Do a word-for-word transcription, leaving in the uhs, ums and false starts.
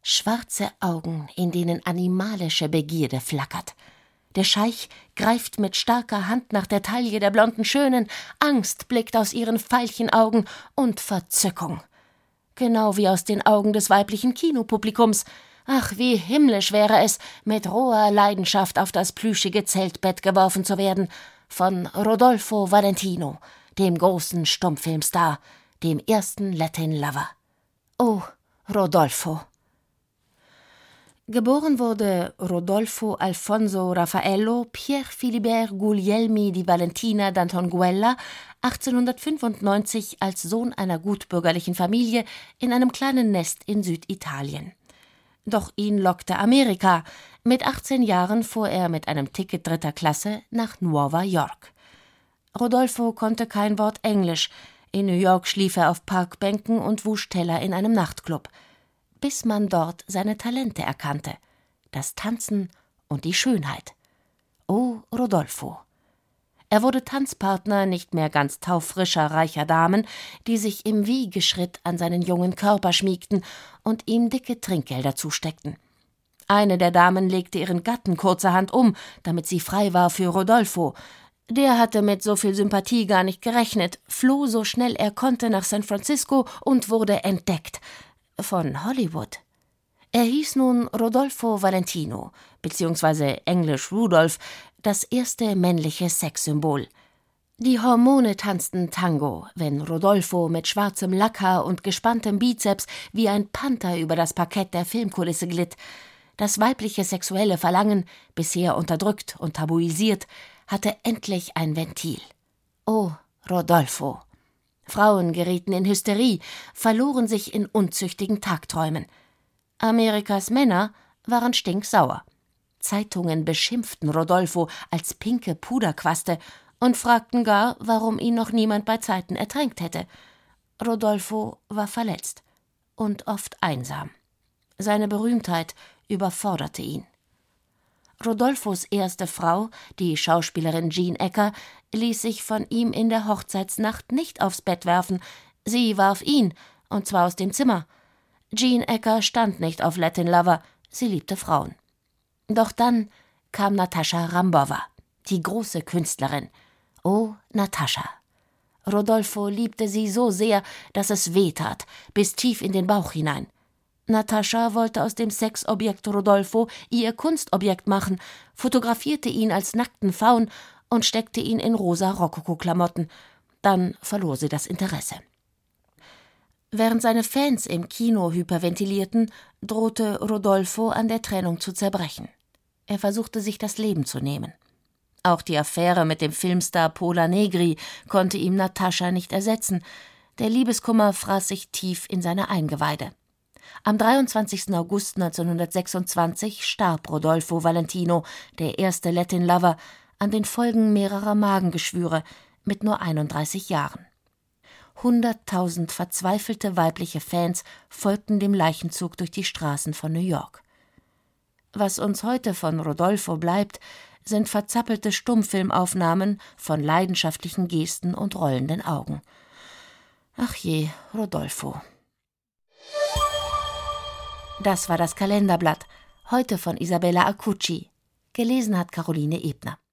Schwarze Augen, in denen animalische Begierde flackert. Der Scheich greift mit starker Hand nach der Taille der blonden Schönen, Angst blickt aus ihren Veilchenaugen und Verzückung. Genau wie aus den Augen des weiblichen Kinopublikums. Ach, wie himmlisch wäre es, mit roher Leidenschaft auf das plüschige Zeltbett geworfen zu werden, von Rodolfo Valentino, dem großen Stummfilmstar, dem ersten Latin Lover. Oh, Rodolfo! Geboren wurde Rodolfo Alfonso Raffaello Pier Filibert Guglielmi di Valentina d'Antonguella achtzehnhundertfünfundneunzig als Sohn einer gutbürgerlichen Familie in einem kleinen Nest in Süditalien. Doch ihn lockte Amerika. Mit achtzehn Jahren fuhr er mit einem Ticket dritter Klasse nach Nueva York. Rodolfo konnte kein Wort Englisch. In New York schlief er auf Parkbänken und wusch Teller in einem Nachtclub, bis man dort seine Talente erkannte, das Tanzen und die Schönheit. Oh, Rodolfo! Er wurde Tanzpartner nicht mehr ganz taufrischer, reicher Damen, die sich im Wiegeschritt an seinen jungen Körper schmiegten und ihm dicke Trinkgelder zusteckten. Eine der Damen legte ihren Gatten kurzerhand um, damit sie frei war für Rodolfo. Der hatte mit so viel Sympathie gar nicht gerechnet, floh so schnell er konnte nach San Francisco und wurde entdeckt. Von Hollywood. Er hieß nun Rodolfo Valentino, beziehungsweise englisch Rudolph, das erste männliche Sexsymbol. Die Hormone tanzten Tango, wenn Rodolfo mit schwarzem Lackhaar und gespanntem Bizeps wie ein Panther über das Parkett der Filmkulisse glitt. Das weibliche sexuelle Verlangen, bisher unterdrückt und tabuisiert, hatte endlich ein Ventil. Oh, Rodolfo! Frauen gerieten in Hysterie, verloren sich in unzüchtigen Tagträumen. Amerikas Männer waren stinksauer. Zeitungen beschimpften Rodolfo als pinke Puderquaste und fragten gar, warum ihn noch niemand bei Zeiten ertränkt hätte. Rodolfo war verletzt und oft einsam. Seine Berühmtheit überforderte ihn. Rodolfos erste Frau, die Schauspielerin Jean Ecker, ließ sich von ihm in der Hochzeitsnacht nicht aufs Bett werfen. Sie warf ihn, und zwar aus dem Zimmer. Jean Ecker stand nicht auf Latin Lover, sie liebte Frauen. Doch dann kam Natascha Rambova, die große Künstlerin. Oh, Natascha! Rodolfo liebte sie so sehr, dass es weh tat, bis tief in den Bauch hinein. Natascha wollte aus dem Sexobjekt Rodolfo ihr Kunstobjekt machen, fotografierte ihn als nackten Faun und steckte ihn in rosa Rokoko-Klamotten. Dann verlor sie das Interesse. Während seine Fans im Kino hyperventilierten, drohte Rodolfo an der Trennung zu zerbrechen. Er versuchte, sich das Leben zu nehmen. Auch die Affäre mit dem Filmstar Pola Negri konnte ihm Natascha nicht ersetzen. Der Liebeskummer fraß sich tief in seine Eingeweide. Am dreiundzwanzigsten August neunzehnhundertsechsundzwanzig starb Rodolfo Valentino, der erste Latin Lover, an den Folgen mehrerer Magengeschwüre mit nur einunddreißig Jahren. Hunderttausend verzweifelte weibliche Fans folgten dem Leichenzug durch die Straßen von New York. Was uns heute von Rodolfo bleibt, sind verzappelte Stummfilmaufnahmen von leidenschaftlichen Gesten und rollenden Augen. Ach je, Rodolfo. Das war das Kalenderblatt, heute von Isabella Acucci. Gelesen hat Caroline Ebner.